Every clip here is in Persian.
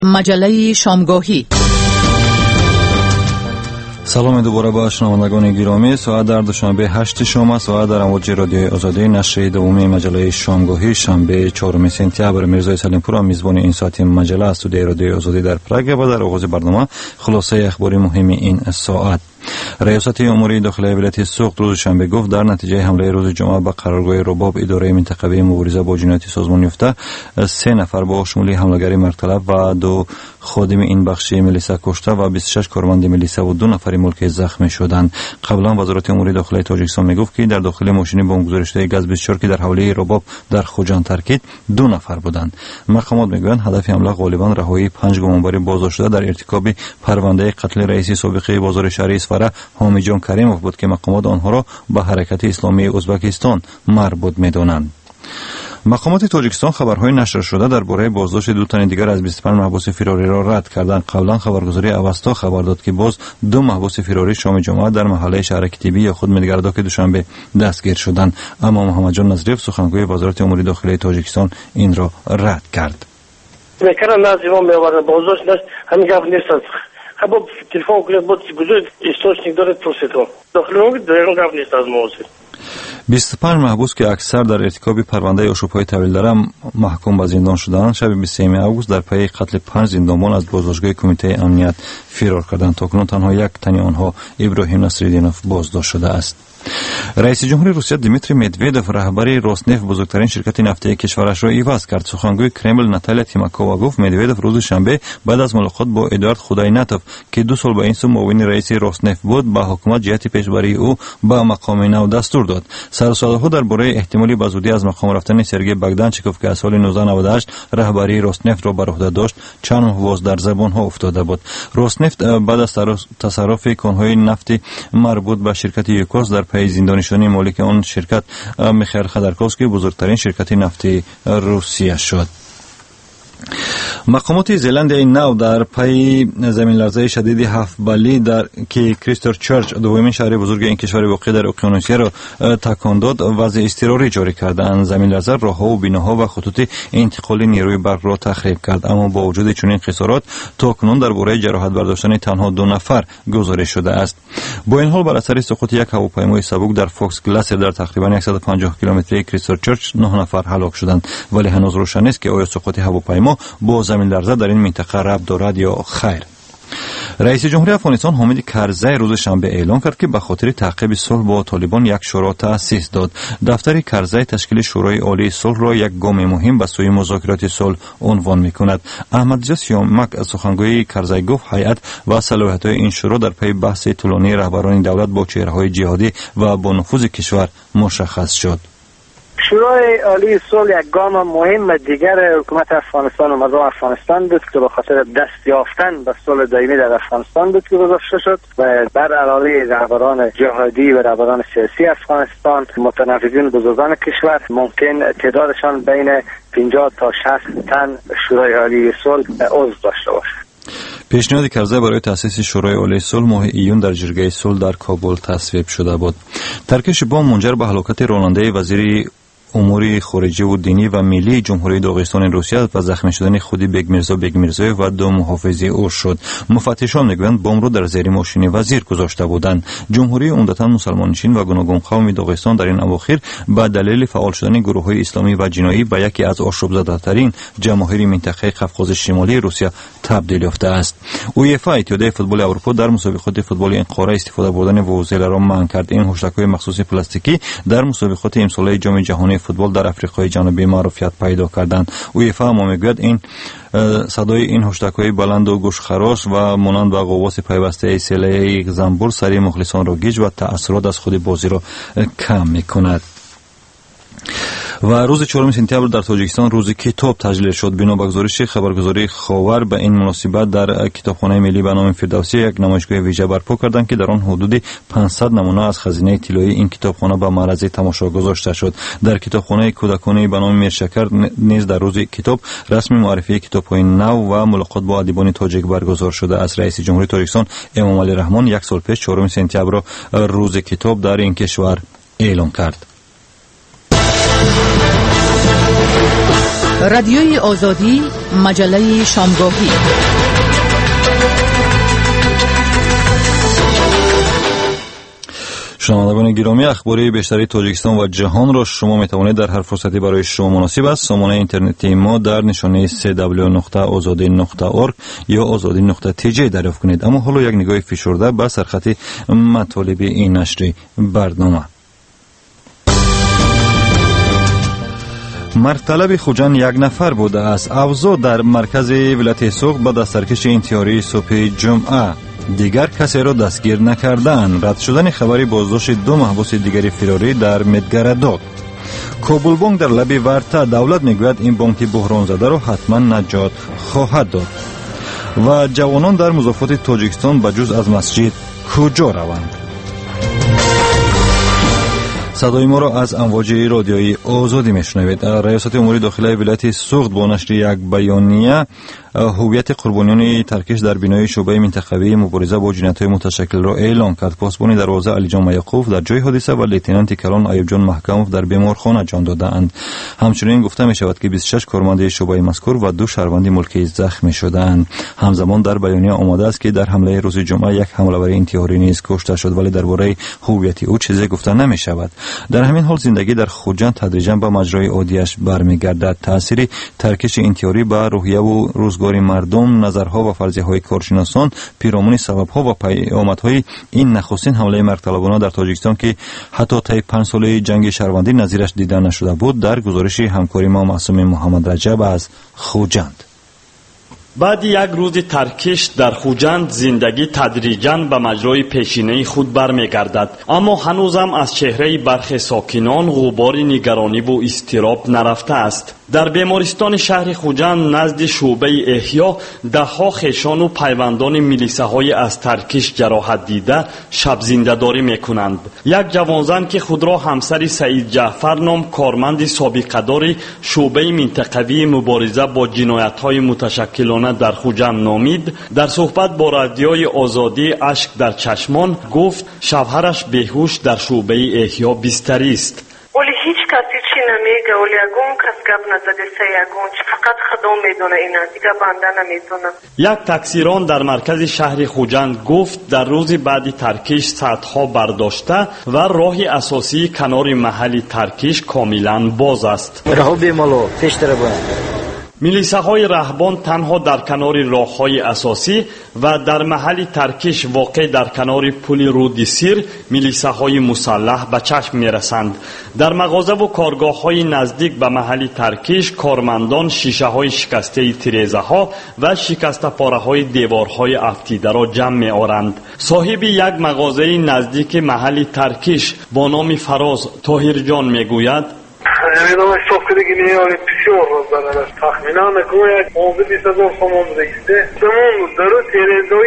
مجله شامگاهی. سلام دوباره با شنوندگان گرامی. ساعت در دوشنبه 8 شام است و در امواج رادیوی آزادی نشر دومی مجله شامگاهی شنبه 4 سپتامبر میرزا سلیمپور میزبان این ساعت مجله استودیوی رادیوی آزادی در پراگ و در آغاز برنامه خلاصه اخباری مهم این ساعت. ریاست امور داخلی ولایت سوخت روز شنبه گفت در نتیجه حمله روز جمعه به قرارگاه رباب اداره منطقوی مبارزه با جنایت سازمان یافته 3 نفر با شمول حمله‌گری مرتلب و 2 خادم این بخش ملیسا کشته و 26 کارمند ملیسا و 2 نفر ملکی زخمی شدند. قبلا وزارت امور داخلی تاجیکستان میگفت که در داخل ماشین بمبگذاری شده گاز 24 که در حوالی رباب در خوجان ترکید 2 نفر بودند. مقامات میگویند هدف حمله غالبا رهایی 5 گمانبر بازداشت شده در ارتکاب پرونده قتل رئیس سابق بازار شهری اصفهان حامد جان کریموف بود که مقامات آنها را به حرکت اسلامی ازبکستان مربوط می‌دانند. مقامات تاجیکستان خبرهای نشر شده درباره بازداشت 2 تن دیگر از 25 محبوس فراری را رد کردند. قبلا خبرگزاری اوستا خبر داد که باز 2 محبوس فراری شام جمعه در محله شهر کتیبی یا خود مدگرداک دوشنبه دستگیر شدند، اما محمد جان نظریف سخنگوی وزارت امور داخلی تاجیکستان این را رد کرد. میکنن نازیوام میآورن بازداشت نش همین گپ نیست. خب تلفن کنید بود گذاشت استوشنیک داره پروسیدور داخل اون دیگه گپ نیست از موضوع 25 محبوس که اکثر در ارتکاب پرونده آشوب‌های طویل دارم محکوم به زندان شدند شب 23 آگوست در پی قتل 5 زندانبان از بازداشتگاه کمیته امنیت فرار کردند. تاکنون تنها 1 تن آنها ابراهیم نصرالدینوف بازداشت شده است. رئیس جمهور روسیه دیمیتری مدوودوف رهبر روسنفت بزرگترین شرکت نفتی کشورش را عوض کرد. سخنگوی کرمل ناتالیا تیماکووا گفت مدوودوف روز شنبه بعد از ملاقات با ادوارد خداینتوف که 2 سال با این سو معاون رئیس روسنفت بود به حکومت جهت پیشبری او به مقام نو دستور داد. سر و صداها درباره احتمالی بزودی از مقام رفتن سرگئی باگدانچیکوف که از سال 1998 رهبری روسنفت را بر عهده داشت چند ماه باز در زبانها افتاده بود. روسنفت بعد از تصرف کانهای نفتی مربوط به شرکت یوکوس در پی زندانی شدن مالک آن شرکت میخائیل خودورکوفسکی بزرگترین شرکت نفتی روسیه شد. مقامات زلندیای نو در پی زمین لرزه شدید 7 بالی در که کریستچرچ دومین شهر بزرگ این کشور واقع در اقیانوسیه را تکان داد وضع اضطراری جاری کردند. زمین لرزه راهها و بناها و خطوط انتقال نیروی برق را تخریب کرد، اما با وجود چنین خسارات تاکنون درباره جراحت برداشتن تنها 2 نفر گزارش شده است. با این حال بر اثر سقوط یک هواپیمای سبک در فوکس گلاسیر در تقریبا 150 کیلومتری کریستچرچ 9 نفر هلاک شدند، ولی هنوز روشن نیست که آیا سقوط هواپیما با زمین لرزه در این منطقه ربط دارد یا خیر. رئیس جمهوری افغانستان حامد کرزی روز شنبه اعلام کرد که به خاطر تعقیب صلح با طالبان یک شورا تأسیس داد. دفتر کرزی تشکیل شورای عالی صلح را یک گام مهم به سوی مذاکرات صلح عنوان می‌کند. احمدرضا سیامک سخنگوی کرزی گفت هیئت و صلاحیت‌های این شورا در پی بحث طولانی رهبران دولت با چهره‌های جهادی و با نفوذ کشور مشخص شد. شورای عالی صلح یک گام مهم دیگر حکومت افغانستان و مردم افغانستان بود که به خاطر دست یافتن به صلح دائمی در افغانستان بود که گذاشته شد و بر علاوه رهبران جهادی و رهبران سیاسی افغانستان متنفذین بزرگان کشور ممکن تعدادشان بین 50 تا 60 تن شورای عالی صلح عضو داشته باشد. پیشنهاد کرزی برای تأسیس شورای عالی صلح ماه ایون در جرگه صلح در کابل تصویب شده بود. ترکش بمب منجر به هلاکت راننده وزیر امور خارجه و دینی و ملی جمهوری داغستان روسیه و زخمی شدن خودی بیگ میرزایی و 2 محافظ او شد. مفتشان میگویند بمب را در زیر ماشین وزیر گذاشته بودند. جمهوری عمدتاً مسلمان‌نشین و گوناگون قوم داغستان در این اواخر به دلیل فعال شدن گروه‌های اسلامی و جنایی به یکی از آشوب‌زده‌ترین جماهیر منطقه قفقاز شمالی روسیه تبدیل یافته است. اویفا اتحادیه فوتبال اروپا در مسابقات فوتبال این قاره استفاده بردن ووزل را منع کرد. این هشدارهای مخصوص پلاستیکی در مسابقات امساله جام جهانی فوتبال در آفریقای جنوبی معروفیت پیدا کردند. اویفا هم میگوید این صدای این هشدارهای بلند و گوشخراش و مانند به قواس پیوسته سله زنبور سری مخلصان را گیج و تأثیرات از خود بازی را کم میکند. و روز 4 سپتامبر در تاجیکستان روز کتاب تجلیل شد. بنا به گزارش خبرگزاری خاور به این مناسبت در کتابخانه ملی به نام فردوسی یک نمایشگاه ویژه برپا کردند که در آن حدود 500 نمونه از خزینه طلایی این کتابخانه به معرض تماشا گذاشته شد. در کتابخانه کودکانه به نام میرشکر نیز در روز کتاب رسمی معرفی کتاب‌های نو و ملاقات با ادیبان تاجیک برگزار شده است. رئیس جمهوری تاجیکستان امام علی رحمان یک سال پیش 4 سپتامبر روز کتاب در این کشور اعلام کرد. رادیوی آزادی، مجله شامگاهی. شنوندگان گرامی، اخباری بیشتری تاجیکستان و جهان را شما می توانید در هر فرصتی برای شما مناسب است سامانه اینترنتی ما در نشانه www.azadi.org یا azadi.tj دریافت کنید. اما حالا یک نگاه فشرده به سرخط مطالب این نشر برنامه. مرطلب خوجند یک نفر بوده است. اوضاع در مرکز ولایت سوق به دسترکش انتحاری صبح جمعه. دیگر کسی را دستگیر نکردند. رد شدن خبری بازداشت دو محبوس دیگری فراری در مدگر داد. کابل بانک در لب ورطه. دولت میگوید این بانک بحران زده را حتما نجات خواهد داد. و جوانان در مضافات تاجیکستان به جز از مسجد کجا روند؟ صدای ما را از امواج رادیویی آزادی میشنوید. ریاست امور داخلی ولایت سوخت با نشر یک بیانیه هویت قربانیان ترکش در بینای شعبه منطقوی مبارزه با جنایت‌های متشکل را اعلام کرد. پاسبان دروازه علی جان میعقوب در جای حادثه و لیتنانت کلان ایوب جان محکموف در بیمارخانه جان دادند. همچنین گفته می شود که 26 کارمند شعبه مذکور و 2 شهروند ملکی زخمی شدند. همزمان در بیانیه آمده است که در حمله روز جمعه یک حمله‌آور انتحاری نیز کشته شد، ولی درباره هویت او چیزی گفته نمی شود. در همین حال زندگی در خوجند تدریجاً به مجرای عادیش برمیگردد. تأثیر ترکش انتحاری به روحیه و روزگار مردم، نظرها و فرضیه‌های کارشناسان، پیرامون سبب‌ها و پیامدهای این نخستین حمله مرطلبانه در تاجیکستان که حتی طی 5 ساله جنگ شهروندی نظیرش دیده نشده بود، در گزارش همکاری ما معصوم محمد رجب از خوجند. بعد یک روز ترکش در خوجند زندگی تدریجاً به مجرای پیشینه خود برمیگردد، اما هنوزم از چهره برخی ساکنان غبار نگرانی و اضطراب نرفته است. در بیمارستان شهر خوجند نزد شعبه احیا ده‌ها خویشان و پیوندان میلیسه‌های از ترکش جراحت دیده شب زنده‌داری می‌کنند. یک جوانزن که خود را همسر سعید جعفر نام کارمند سابقه‌دار شعبه منطقوی مبارزه با جنایت‌های متشکلانه در خوجند نامید، در صحبت با رادیوی آزادی اشک در چشمان گفت شوهرش بیهوش در شعبه احیا بستری است. ولی هیچ کسی چی نمیگه، ولی اگون کس گپ نزده سیگون فقط خدا میدونه، اینا دیگه بنده نمیدونه. یک تاکسیران در مرکز شهر خوجند گفت در روز بعد ترکش سدها برداشته و راه اساسی کنار محل ترکش کاملا باز است. راه بیمالو پیشتر باید. میلیسه‌های رهبان تنها در کنار راه‌های اساسی و در محل ترکش واقع در کنار پل رود سیر میلیسه‌های مسلح به چشم می‌رسند. در مغازه و کارگاه‌های نزدیک به محل ترکش کارمندان شیشه‌های شکسته تیره‌ها و شکسته پاره‌های دیوارهای افتیده را جمع می‌آورند. صاحب یک مغازه نزدیک محل ترکش با نام فراز طاهر جان می‌گوید نمیدونم صبح دیگه میاره بسیار روز دارد تخمینا نگوید 15,000 تومان بوده تمام درو تیره‌های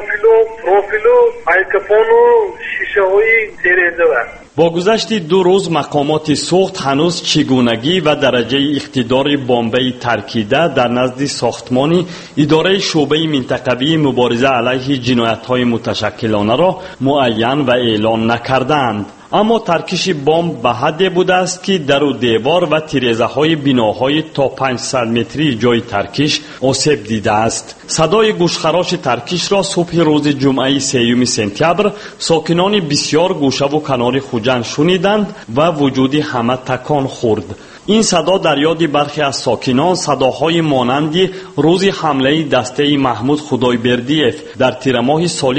پروفیلو ایکاپون و شیشه های تیره‌ها. با گذشت 2 روز مقامات سوخت هنوز چگونگی و درجه اقتدار بمبی ترکیده در نزد ساختمان اداره شعبه منطقوی مبارزه علیه جنایت‌های متشکلانه را معین و اعلان نکردند. اما ترکش بمب به حدی بوده است که در و دیوار و تیره‌های بناهای تا 500 متری جای ترکش آسیب دیده است. صدای گوشخراش ترکش را صبح روز جمعه 3 سپتامبر ساکنان بسیار گوشه و کنار خوجند شنیدند و وجود همه تکان خورد. این صدا در یاد برخی از ساکنان صداهای مانند روز حمله دسته محمود خدایبردیف در تیر ماه سال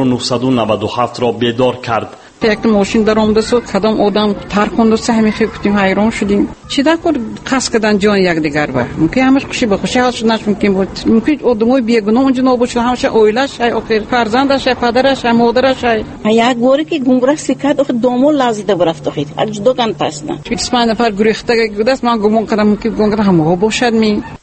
1997 را بیدار کرد. یک ماشین در آمده سو کدام آدم ترکند و سهمی خیفتیم حیران شدیم. چی در کار قصد کردن جان یک دیگر با ممکن همش خوشی به خوشی حالش ممکن بود. ممکن آدمای بیگناه اونجا نابود همش اویلش آخر فرزندش پدرش مادرش یک گوری که گمراه سکت آخر دومو لازیده برفت آخر از دو کن پس نه 25 نفر گریخته گفته است من گمان کردم که گمراه هم باشد می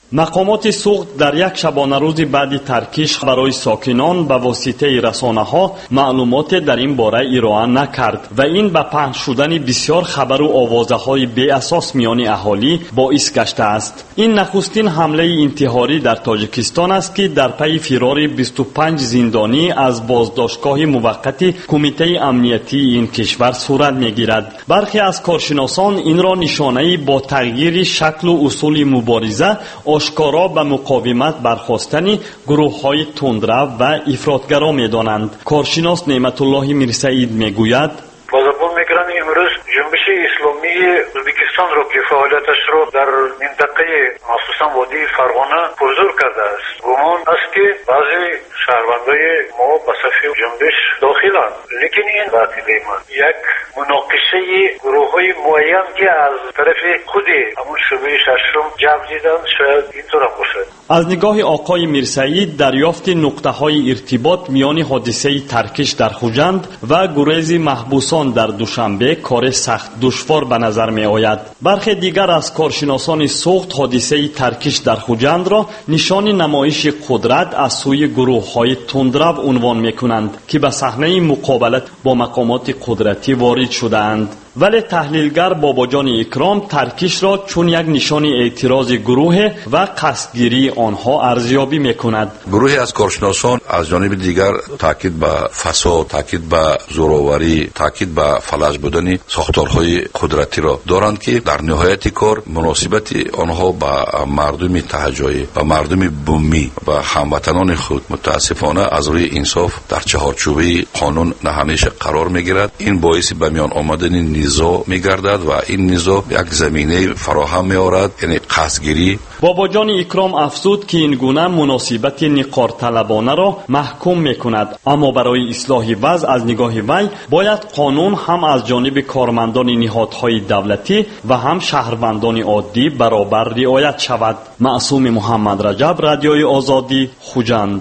مقامات سوخت در یک شبانه روز بعد ترکیش برای ساکنان به واسطه رسانه‌ها معلومات در این باره ارائه نکرد و این به پخش شدن بسیار خبر و آوازه‌های بی اساس میان اهالی باعث گشته است. این نخستین حمله انتحاری در تاجیکستان است که در پی فرار 25 زندانی از بازداشتگاه موقت کمیته امنیتی این کشور صورت میگیرد. برخی از کارشناسان این را نشانه با تغییر شکل و اصول مبارزه آشکارا به مقاومت برخاستن گروه‌های تندرو و افراطگرا می‌دانند. کارشناس نعمت الله میرسعید میگوید بازرگان میگرن امروز جنبش اسلامی ازبکستان رو که فعالیتش رو در منطقه مخصوصا وادی فرغانه پرزور کرده است. گمان است که بعضی شهروندای ما به صف جنبش داخلند، لیکن این وقتی من یک مناقشه گروه های معین که از طرف خود همون شعبه ششم جمع دیدن شاید اینطور باشد. از نگاه آقای میرسعید دریافت نقطه های ارتباط میان حادثه ترکیش در خوجند و گریز محبوسان در دوشنبه کار سخت دشوار به نظر می آید. برخی دیگر از کارشناسان سوخت حادثه ترکیش در خوجند را نشان نمایش قدرت از سوی گروه های تندرو عنوان می کنند که به صحنه مقابلت با مقامات قدرتی وارد شدند. ولی تحلیلگر باباجان اکرام ترکیش را چون یک نشان اعتراض گروه و قصدگیری آنها ارزیابی میکند. گروهی از کارشناسان از جانب دیگر تاکید به فساد، تاکید به زورآوری، تاکید به فلج بودن ساختارهای قدرتی را دارند که در نهایت کار مناسبت آنها با مردم تهجایی و مردم بومی و هموطنان خود متاسفانه از روی انصاف در چهارچوبه قانون نه همیشه قرار میگیرد. این باعث به میان آمدن نزاع میگردد و این نزاع یک زمینه فراهم می‌آورد، یعنی قصدگیری. باباجان اکرام افزود که این گونه مناسبت نقار طلبانه را محکوم میکند، اما برای اصلاح وضع از نگاه وی باید قانون هم از جانب کارمندان نهادهای دولتی و هم شهروندان عادی برابر رعایت شود. معصوم محمد رجب، رادیوی آزادی، خوجند.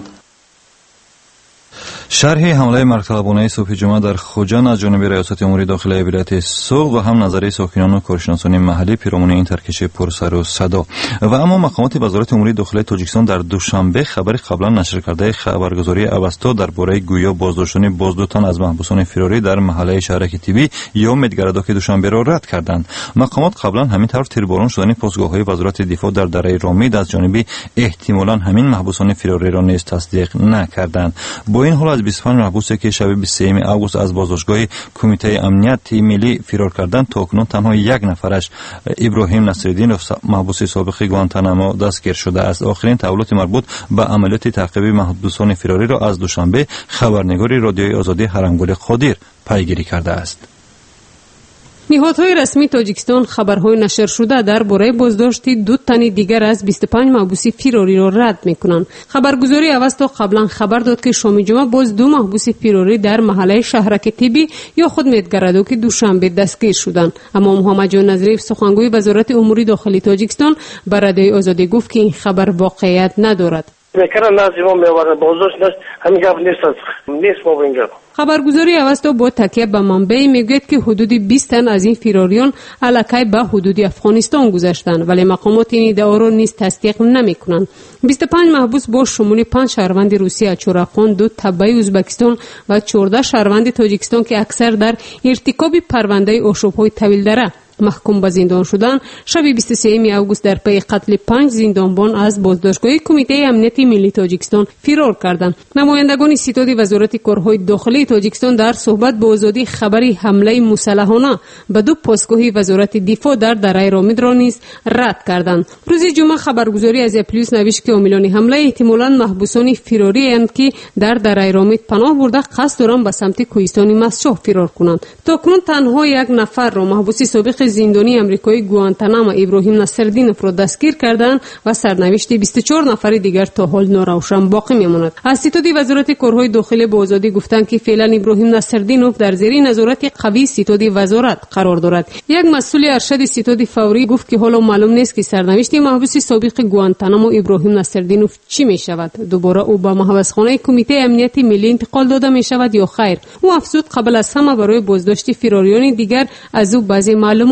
شرح حمله مرگ‌طلبانه صبح جمعه در خوجند از جانب ریاست امور داخلی ولایت سوق و هم نظری ساکنان و کارشناسان محلی پیرامون این ترکش پرسر و صدا و اما مقامات وزارت امور داخلی تاجیکستان در دوشنبه خبر قبلا نشر کرده خبرگزاری اوستا درباره گویا بازداشتن دو تن از محبوسان فراری در محله شهرک تیبی یا مدگرداک دوشنبه را رد کردند. مقامات قبلا همین طور تیرباران شدن پاسگاه‌های وزارت دفاع در دره رامید از جانب احتمالاً همین محبوسان فراری را نیز تصدیق نکردند. با این حال از 25 محبوسی که شب 23 اوگوست از بازداشتگاه کمیته امنیتی ملی فرار کردند تا اکنون تنها یک نفرش ابراهیم نصرالدین محبوس سابق گوانتانامو دستگیر شده است. آخرین تحولات مربوط به عملیات تعقیب محبوسان فراری را از دوشنبه خبرنگار رادیوی آزادی حرمگل قادر پیگیری کرده است. نهادهای رسمی تاجیکستان خبرهای نشر شده درباره بازداشت 2 تن دیگر از 25 محبوس فراری را رد می‌کنند. خبرگزاری اوستا قبلا خبر داد که شام جمعه باز 2 محبوس فراری در محله شهرک تیبی یا خود مدگرداک دوشنبه دستگیر شدند. اما محمد جان نظریف سخنگوی وزارت امور داخلی تاجیکستان به رادیوی آزادی گفت که این خبر واقعیت ندارد. خبرگزاری اوستا با تکیه به منبع میگوید که حدود 20 تن از این فراریان الکی به حدود افغانستان گذشتند، ولی مقامات این ادعا را نیز تصدیق نمیکنند. 25 محبوس با شمول 5 شهروند روسیه، چورقان، 2 تبعی ازبکستان و 14 شهروند تاجیکستان که اکثر در ارتکاب پرونده آشوب‌های طویل دره محکوم به زندان شدن، شب 23 اوگوست در پی قتل 5 زندانبان از بازداشتگاه کمیته امنیتی ملی تاجیکستان فرار کردند. نمایندگان ستاد وزارت کارهای داخلی تاجیکستان در صحبت با آزادی خبری حمله مسلحانه به 2 پاسگاه وزارت دفاع در دره رامید را نیز رد کردند. روز جمعه خبرگزاری از اپلیوس نوشت که عاملان حمله احتمالاً محبوسان فراری اند که در دره رامید پناه برده قصد دارند به سمت کوهستان مسجح فرار کنند. تاکنون تنها یک نفر را محبوس سابق زندانی آمریکایی گوانتانامو ابراهیم نصرالدینوف را دستگیر کردند و سرنوشت 24 نفر دیگر تا حال ناروشن باقی میماند. از ستاد وزارت کارهای داخلی با آزادی گفتند که فعلا ابراهیم نصرالدینوف در زیر نظارت قوی ستاد وزارت قرار دارد. یک مسئول ارشد ستاد فوری گفت که حالا معلوم نیست که سرنوشت محبوس سابق گوانتانامو ابراهیم نصرالدینوف چی می شود. دوباره او به محبسخانه کمیته امنیتی ملی انتقال داده می شود یا خیر. او افزود قبل از همه برای بازداشت فراریان دیگر از او بعضی معلومات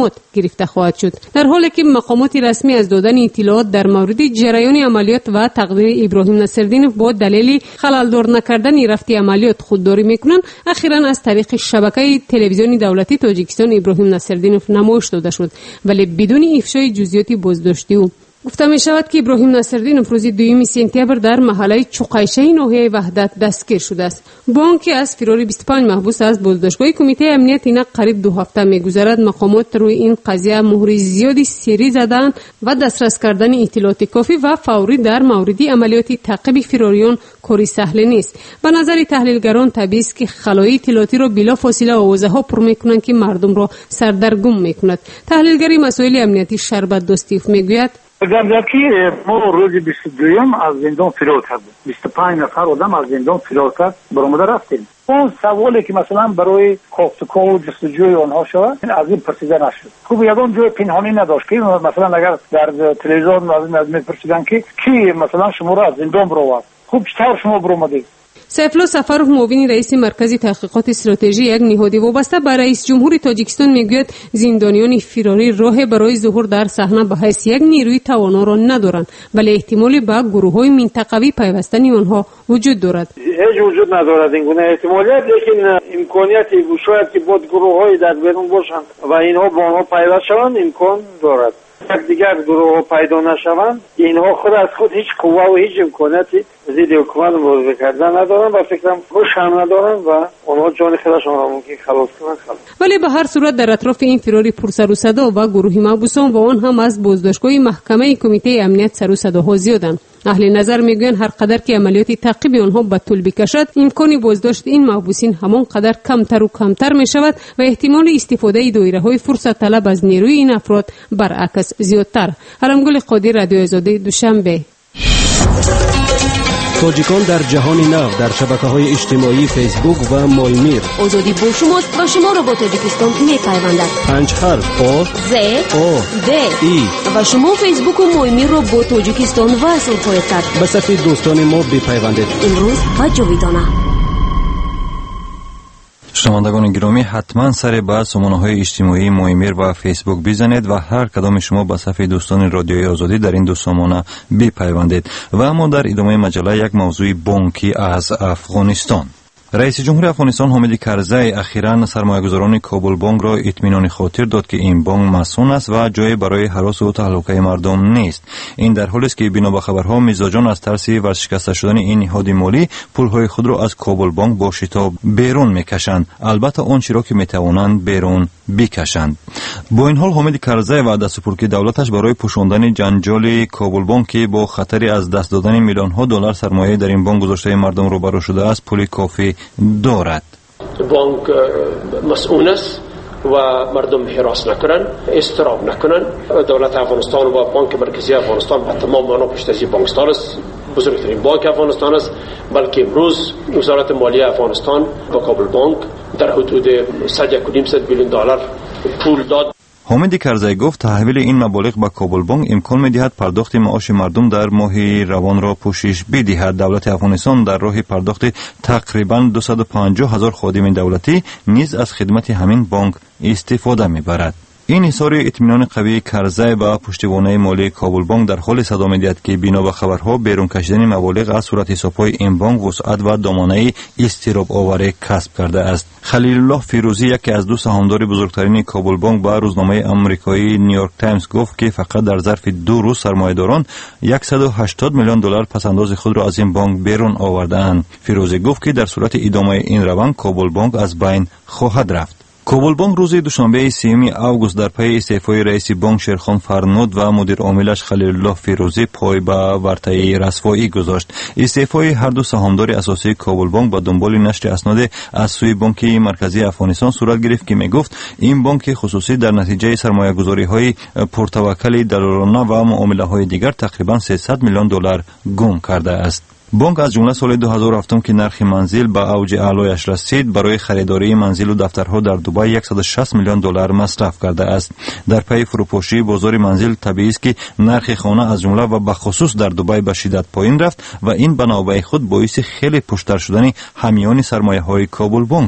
مقامات گرفته خواهد شد. در حالی که مقامات رسمی از دادن اطلاعات در مورد جریان عملیات و تقدیر ابراهیم نصرالدینов با دلیل خلل‌دار نکردن رفت عملیات خودداری میکنند، اخیراً از طریق شبکه تلویزیونی دولتی تاجیکستان ابراهیم نصرالدینov نمایش داده شد ولی بدون افشای جزئیات بازداشتی او. گفته می شود که ابراهیم نصرالدینov روز 2 سپتامبر در محله چوقایشه ناحیه وحدت دستگیر شده است. بانک از فراری 25 محبوس از بازداشتگاه کمیته امنیت اینا قریب 2 هفته میگذرد. مقامات روی این قضیه مهر زیادی سری زدن و دسترس کردن اطلاعات کافی و فوری در مورد عملیات تعقیب فراریان کاری سهل نیست. به نظر تحلیلگران طبیعی است که خلای اطلاعاتی را بلافاصله آوازها پر میکنند که مردم را سردرگم میکند. تحلیلگری مسائل امنیتی شربت دوستیف میگوید گردکی ما روز 22 از زندان فرار کردیم. 25 نفر آدم از زندان فرار کرد، برآمده رفتیم. اون سوالی که مثلا برای کافتکا و جستجوی آنها شد از این پرسیده نشد. خوب یگان جای پنهانی نداشت که مثلا اگر در تلویزیون از میپرسیدن که کی مثلا شما را از زندان برآورد، خوب چطور شما برآمدید؟ سیفالله سفرov معاون رئیس مرکز تحقیقات استراتژی یک نهاد وابسته به رئیس جمهور تاجیکستان میگوید زندانیان فراری راه برای ظهور در صحنه به حیث یک نیروی توانا را ندارند ولی احتمالی به گروه‌های منطقوی پیوستن آنها وجود دارد. هیچ وجود ندارد این گونه احتمالیت، لیکن امکانیتی شاید که بود گروه‌های در بیرون باشند و اینها با آنها پیوست شوند امکان دارد. دیگر گروه پیدا نشوند اینها خود از خود هیچ قوه و هیچ امکانیتی ضد حکومت مبارزه کردن ندارند و فکرم خوش هم ندارند و آنها جان خودشان را ممکن خلاص کنند. ولی به هر صورت در اطراف این فراری پر سر و صدا و گروه محبوسان و آن هم از بازداشتگاه محکمه کمیته امنیت سر و صداها زیادند. اهل نظر میگویند هر قدر که عملیات تعقیب آنها به طول بکشد امکان بازداشت این محبوسین همان قدر کمتر و کمتر می شود و احتمال استفاده دایره‌های فرصت طلب از نیروی این افراد برعکس زیادتر. علمگل قادر، رادیو آزادی، دوشنبه. تاجیکان در جهان نو در شبکه‌های اجتماعی فیسبوک و مایمیر. آزادی با شماست و شما را با تاجیکستان می‌پیوندد. 5 حرف آ ز او د ای و شما فیسبوک و مایمیر را با تاجیکستان وصل خواهید کرد. به صفحه دوستان ما بپیوندید. امروز و جاویدانه. شنوندگان گرامی، حتما سر به سامانه‌های اجتماعی مایمیر و فیسبوک بزنید و هر کدام شما به صفحه دوستان رادیوی آزادی در این دو سامانه بپیوندید. و اما در ادامه مجله یک موضوع بانکی از افغانستان. رئیس جمهور افغانستان حامد کرزی اخیراً سرمایه‌گذاران کابل بانک را اطمینان خاطر داد که این بانک مصون است و جای برای هراس و تهلکه مردم نیست. این در حالی است که بنا به خبرها میزاجان از ترس ورشکسته شدن این نهاد مالی پولهای خود را از کابل بانک با شتاب بیرون میکشند، البته آنچه را که میتوانند بیرون بکشند. با این حال حامد کرزی وعده سپرد که دولتش برای پوشاندن جنجال کابل بانک با خطری از دست دادن میلیون ها دلار سرمایه در این بانک گذاشته مردم روبرو شده است پول کافی دارد. بانک مسئول است و مردم حراس نکنن، استراب نکنن. دولت افغانستان و بانک مرکزی افغانستان به تمام معنا پشتیبانی بانکدار است، بزرگترین بانک افغانستان است. بلکه امروز وزارت مالیه افغانستان با کابل بانک در حدود 1.5 بیلیون دلار پول داد. حامد کرزی گفت تحویل این مبالغ به کابل بانک امکان می‌دهد پرداخت معاش مردم در ماه روان را پوشش بدهد. دولت افغانستان در راه پرداخت تقریباً 250,000 خادم دولتی نیز از خدمت همین بانک استفاده می‌برد. این اظهار اطمینان قوی کرزی به پشتوانه مالی کابل بانک در حال صدا می‌دهد که بنا به خبرها بیرون کشیدن مبالغ از صورت حساب‌های این بانک وسعت و دامنه اضطراب آور کسب کرده است. خلیل الله فیروزی، یکی از دو سهامدار بزرگترین کابل بانک، به روزنامه آمریکایی نیویورک تایمز گفت که فقط در ظرف 2 روز سرمایه‌داران 180 میلیون دلار پس‌انداز خود را از این بانک بیرون آورده‌اند. فیروزی گفت که در صورت ادامه این روند کابل بانک از بین خواهد رفت. کابل بانک روز دوشنبه 3 آگوست در پی استعفای رئیس بانک شیرخان فرنود و مدیر عاملش خلیل الله فیروزی پای به ورطه رسوایی گذاشت. استعفای هر دو سهامدار اساسی کابل بانک با دنبال نشر اسناد از سوی بانک مرکزی افغانستان صورت گرفت که میگفت این بانک خصوصی در نتیجه سرمایه‌گذاری‌های پرتوکل دلارانه و معامله‌های دیگر تقریباً 300 میلیون دلار گم کرده است. بانک از جمله سال 2007 که نرخ منزل به اوج اعلایش رسید برای خریداری منزل و دفترها در دبی 160 میلیون دلار مصرف کرده است. در پی فروپاشی بازار منزل طبیعی است که نرخ خانه از جمله و به خصوص در دبی به شدت پایین رفت و این به نوبه خود باعث خیلی پشتر شدن همیان سرمایه‌های کابل بانک شد.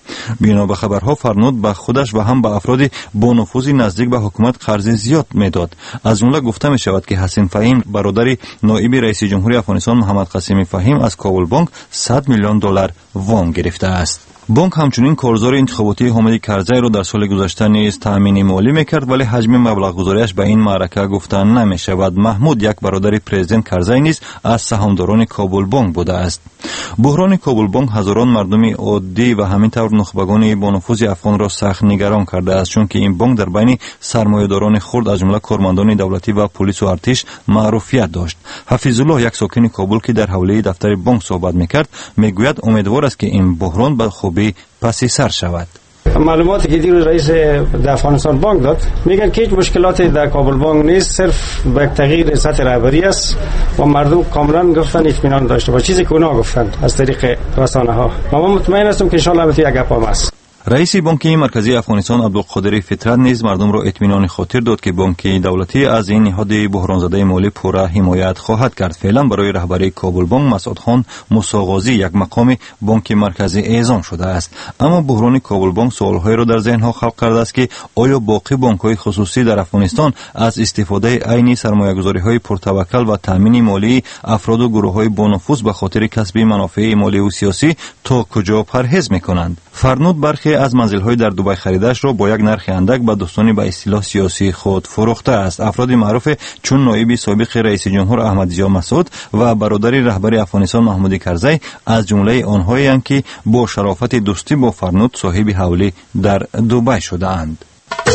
بنا به خبرها فرنود به خودش و هم به افراد با نفوذ نزدیک به حکومت قرض زیاد میداد. از جمله گفته می شود که حسین فهیم برادر نایب رئیس جمهوری افغانستان محمد قاسمی فهیم از کابل بانک 100 میلیون دلار وام گرفته است. بانک همچنین کارزار انتخاباتی حامد کرزی را در سال گذشته نیز تامین مالی میکرد، ولی حجم مبلغ گذاریش به این معرکه گفته نمی شود. محمود، یک برادر پرزیدنت کرزی نیز از سهامداران کابل بانک بوده است. بحران کابل بانک هزاران مردم عادی و همینطور نخبگان با نفوذ افغان را سخت نگران کرده است، چون که این بانک در بین سرمایه‌داران خرد از جمله کارمندان دولتی و پلیس و ارتش معروفیت داشت. حفیظ الله، یک ساکن کابل که در حوله دفتر بانک صحبت میکرد، میگوید امیدوار است که این بحران به خوبی پس سر شود. معلوماتی که دیروز رئیس افغانستان بانک داد میگن که هیچ مشکلاتی در کابل بانک نیست، صرف به تغییر سطح رهبری است و مردم کاملا گفتن اطمینان داشته باشه، چیزی که اونا گفتن از طریق رسانه ها. ما مطمئن هستم که ان شاء الله البته یک گپ است. رئیس بانک مرکزی افغانستان عبدالقادر فطرت نیز مردم را اطمینان خاطر داد که بانک دولتی از این نهاد بحران زده مالی پورا حمایت خواهد کرد. فعلا برای رهبری کابل بانک مسعود خان موساغازی یک مقام بانک مرکزی اعزام شده است. اما بحران کابل بانک سوال‌هایی را در ذهن‌ها خلق کرده است که آیا باقی بانک‌های خصوصی در افغانستان از استفاده عینی سرمایه‌گذاری‌های پرتوکل و تامین مالی افراد و گروه‌های با نفوذ به خاطر کسب منافع مالی و سیاسی تا کجا پرهیز می‌کنند؟ فرنود برخی از منزل‌های در دبی خریدش را با یک نرخ اندک به دوستان به اصطلاح سیاسی خود فروخته است. افراد معروف چون نایب سابق رئیس جمهور احمد ضیا مسعود و برادر رهبر افغانستان محمود کرزی از جمله آنهایند که با شرافت دوستی با فرنود صاحب حوله در دبی شده‌اند.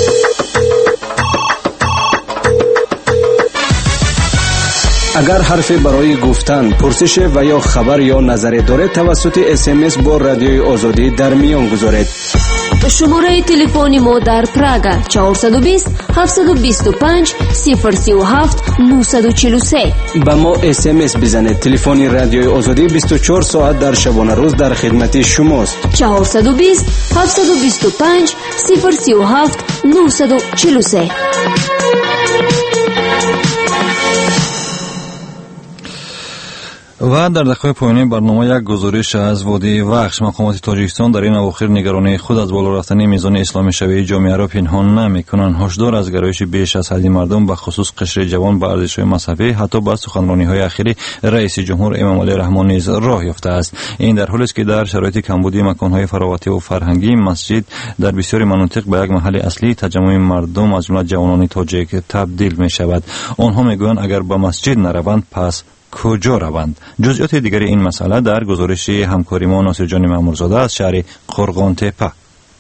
اگر حرفی برای گفتن، پرسش و یا خبر یا نظری دارید توسط SMS با رادیوی آزادی در میان گذارید. شماره تلفن ما در پراگ 420 725 037 943. با ما SMS بزنید. تلفن رادیوی آزادی 24 ساعت در شبانه روز در خدمت شماست. 420 725 037 943. و در دقیقه پایانی برنامه یک گزارش از وادی وخش. مقامات تاجیکستان در این اواخر نگرانی خود از بالا رفتن میزان اسلامی شوی جامعه را پنهان نمی‌کنند. هشدار از گرایش بیش از حد مردم به خصوص قشر جوان به ارزش‌های مذهبی حتی با سخنرانی‌های اخیر رئیس جمهور امام علی رحمان نیز راه یافته است. این در حالی است که در شرایط کمبودی مکان‌های فراغتی و فرهنگی مسجد در بسیاری مناطق به یک محل اصلی تجمع مردم از جمله جوانان تاجیک تبدیل می‌شود. آنها می‌گویند اگر به مسجد نروند پس کجا روند؟ جزئیات دیگر این مسئله در گزارش همکاری ما ناصر جان مامورزاده از شهر قرغان تپه.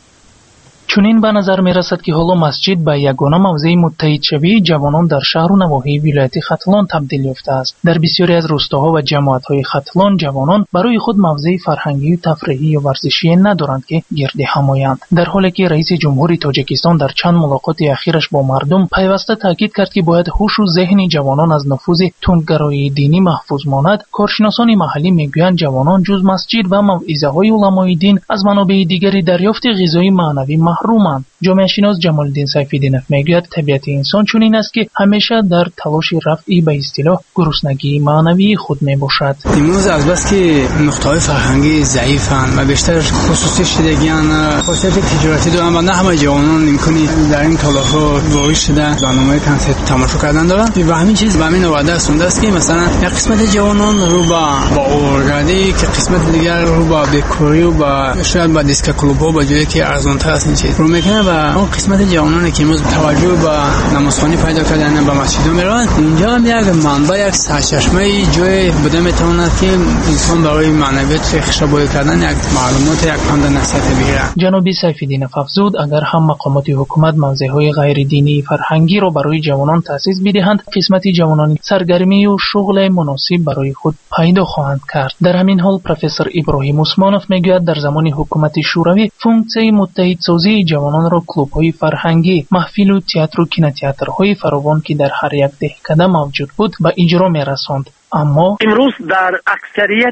چنین به نظر می رسد که حالا مسجد به یگانه موضع متحد شوی جوانان در شهر و نواحی ولایت ختلان تبدیل یافته است. در بسیاری از روستاها و جماعت‌های ختلان جوانان برای خود موضع فرهنگی و تفریحی و ورزشی ندارند که گرد هم آیند. در حالی که رئیس جمهوری تاجیکستان در چند ملاقات اخیرش با مردم پیوسته تاکید کرد که باید هوش و ذهن جوانان از نفوذ تندگرایی دینی محفوظ ماند، کارشناسان محلی میگویند جوانان جز مسجد و موعظه‌های علمای دین از منابع دیگری دریافت غذای معنوی محرومند. جامعه شناس جمال الدین سیف‌الدینов میگوید طبیعت انسان چنین است که همیشه در تلاش رفع به اصطلاح گرسنگی معنوی خود میباشد. امروز از بس که نقطه‌های فرهنگی ضعیفند و بیشتر خصوصی شدگیان خاصیت تجارتی دارند و نه همه جوانان امکانی در این تالارها وارد شده برنامه کنسرت تماشا کردن دارند و همین چیز به همین وعده رسونده است که مثلا یک قسمت جوانان رو با اورگردی که قسمت دیگر رو با بکوری و با شاید با دیسک کلوب‌ها با جایی که ارزان‌تر است این چیز رو میکنه و اون قسمت جوانانی که امروز توجه به نمازخوانی پیدا کردن به مسجدها میرن، اینجا هم یک منبع یک سرچشمه جای بوده میتواند که انسان برای معنویت خوشبایی کردن یک معلومات یک پند نصیحت بگیره. جناب سیف‌الدینов افزود اگر هم مقامات حکومت موضع‌های غیر دینی فرهنگی را برای جوانان تأسیس بدهند، قسمت جوانان سرگرمی و شغل مناسب برای خود پیدا خواهند کرد. در همین حال پروفسور ابراهیم عثمانov میگوید در زمان حکومت شوروی فونکسیون متحد سازی جوانان را کلوب‌های فرهنگی، محفل و تئاتر و کینوتئاترهای فراوان که در هر یک دهکده موجود بود به اجرا می‌رساند. اما امروز در اکثریت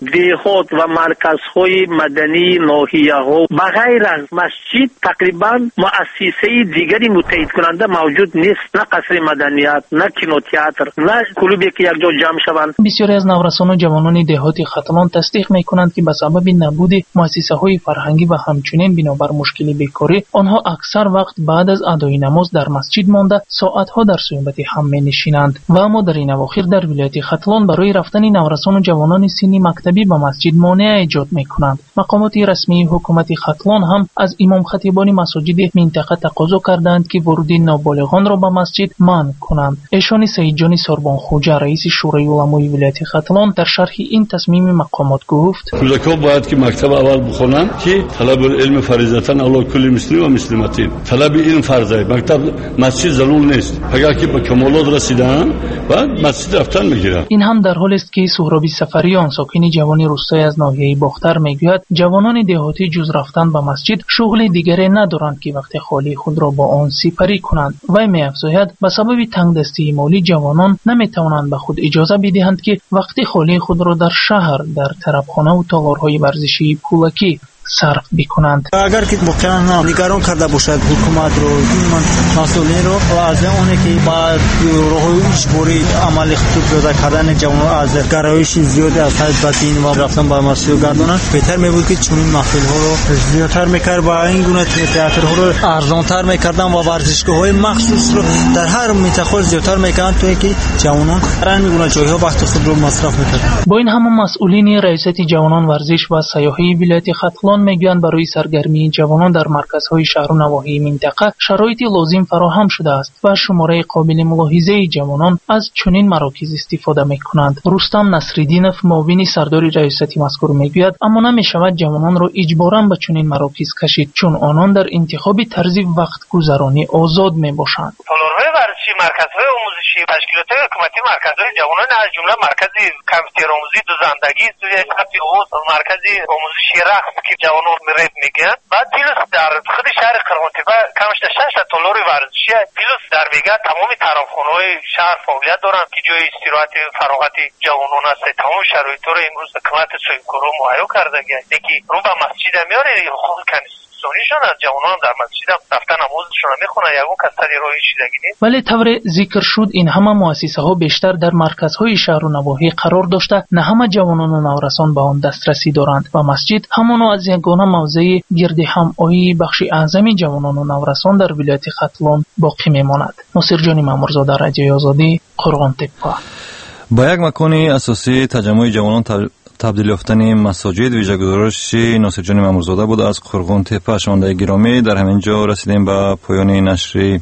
دیهات و مرکزهای مدنی ناحیه‌ها بغیر از مسجد تقریبا مؤسسه دیگری متحد کننده موجود نیست، نه قصر مدنیت، نه کینوتئاتر، نه کلوبی که یک جا جمع شوند. بسیاری از نورسان و جوانان دهات ختلان تصدیق میکنند که به سبب نبود مؤسسه‌های فرهنگی و همچنین بنابر مشکل بیکاری آنها اکثر وقت بعد از ادای نماز در مسجد مانده ساعتها در صحبت هم می‌نشینند و اما در این اواخر در ولایت ختلان برای رفتن نورسان و جوانان سنی مکتبی به مسجد مانع ایجاد میکنند. مقامات رسمی حکومت ختلان هم از امام خطیبان مساجد منطقه تقاضا کردند که ورود نابالغان را به مسجد منع کنند. ایشان سید جان سربان خوجا رئیس شورای علمای ولایت ختلان در شرح این تصمیم مقامات گفت: کودکان باید که مکتب اول بخونند که طلب العلم فریضه علی کل مسلم و مسلمتین. طلب علم فرضه، مکتب مسجد ضرور نیست. اگر که به کمالات رسیدن بعد مسجد رفتن میگیرن. این هم در حالی است که سهرابی سفریان ساکن جوانی روستای از ناحیه باختر میگوید جوانان دهاتی جز رفتن به مسجد شغل دیگری ندارند که وقت خالی خود را با آن سپری کنند. و می‌افزاید به سبب تنگدستی مالی جوانان نمیتوانند به خود اجازه بدهند که وقت خالی خود را در شهر در طرفخانه و تالارهای ورزشی پولکی صرف بکنند. اگر که واقعا نگران کرده باشد حکومت رو، مسئولین رو از اونه که با راههای اجباری عمل خطوط پیدا کردن جوانان از گرایش زیاد از حد بدین و رفتن به مسجد گردانند، بهتر میبود که چنین محفل‌ها رو زیادتر میکرد و این گونه تئاترها رو ارزان‌تر میکردن و ورزشگاه‌های مخصوص رو در هر منطقه زیادتر میکردن تا اینکه جوانان در این گونه جای‌ها وقت خود رو مصرف میکردن. با این همه مسئولین ریاست جوانان ورزش و سیاحی ولایت ختلان میگویند برای سرگرمی جوانان در مرکزهای شهر و نواحی منطقه شرایط لازم فراهم شده است و شماره قابل ملاحظه جوانان از چنین مراکز استفاده میکنند. رستم نصرالدینов معاون سردار ریاست مذکور میگوید اما نمیشود جوانان را اجباراً به چنین مراکز کشید چون آنان در انتخاب طرز وقت گذرانی آزاد میباشند. تالارهای ورزشی، مرکزهای آموزشی، تشکیلات‌های حکومتی، مرکزهای جوانان از جمله مرکز کامپیوتر آموزی دوزندگی، سوی مرکز آموزشی رقص که جوانان میرید میگن. بعد پیلوس در خود شهر قرغانتیپه کمش 6 تالار ورزشی پیلوس در میگه تمام طرفخانه‌های شهر فعالیت دارند که جای استراحت فراغت جوانان است. تمام شرایط رو امروز حکومت سویکورو مهیا کرده که رو به مسجد میاره حقوق کنیشون از جوانان در مسجد رفتن نمازشون میخونن یگون کسری روی چیزی نیست. ولی طور ذکر شد این همه مؤسسه ها بیشتر در مرکزهای شهر و نواحی قرار داشته نه همه جوانان و نورسان به آن دسترسی دارند و مسجد همانو از یگانه موضع گرد همایی بخش اعظم جوانان و نورسان در ولایت ختلان باقی میماند. ناصر جان مامورزاده، رادیوی آزادی، قرغانتیپه. با یک مکان اساسی تجمع جوانان تبدیل یافتن مساجد ویژه گزارش ناصر جان مامورزاده بود از قرغانتیپه. شنوندگان گرامی، در همین جا رسیدیم به پایان نشر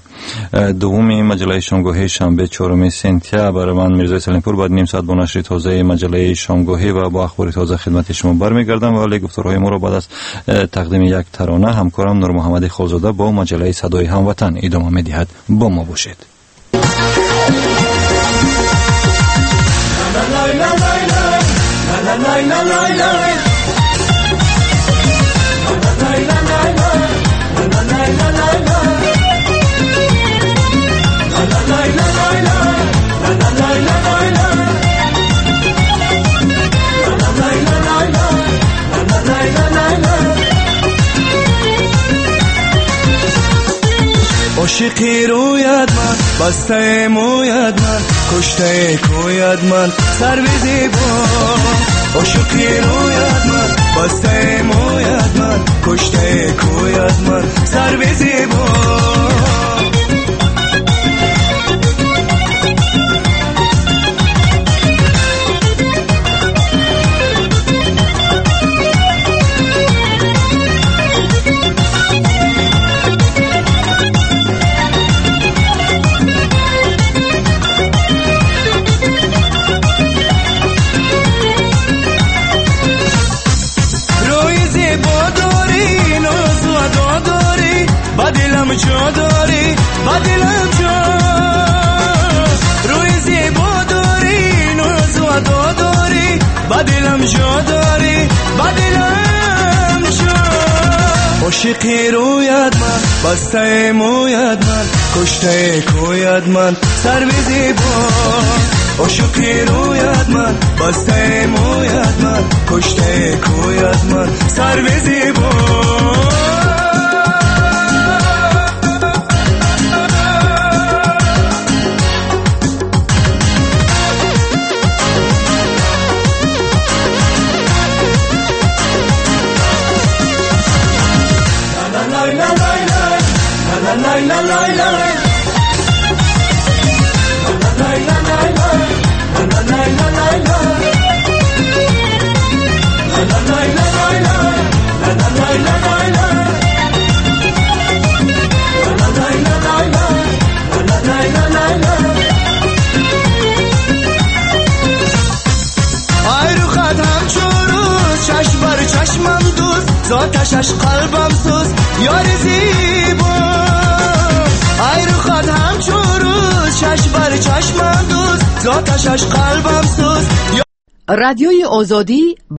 دوم مجله شامگاهی شنبه 4 سپتامبر. برای من میرزا سلیمپور بعد نیم ساعت با نشر تازه مجله شامگاهی و با اخبار تازه خدمت شما برمیگردم. ولی گفتارهای ما را بعد از تقدیم یک ترانه همکارم نور محمد خالزاده با مجله صدای هموطن ادامه می‌دهد. با ما باشید. عاشقی رویت من، بسته مویت من، کشته کویت من، سر بیزی با. عاشقی رویت من، بسته مویت من، کشته کویت من، سر بیزی با. جا داری بدلم جا روی زیبا داری ناز و ادا داری بدلم جا داری بدلم جا. عاشقی رویت من، بسته مویت من، کشته کویت من، سر به زیبا. عاشقی رویت من بسته مویت من کشته کویت من سر به زیبا زاتشش قلبم سوز یار زیبا ای رخت همچون روز چشم بر چشمم دوز زاتشش قلبم سوز رادیوی آزادی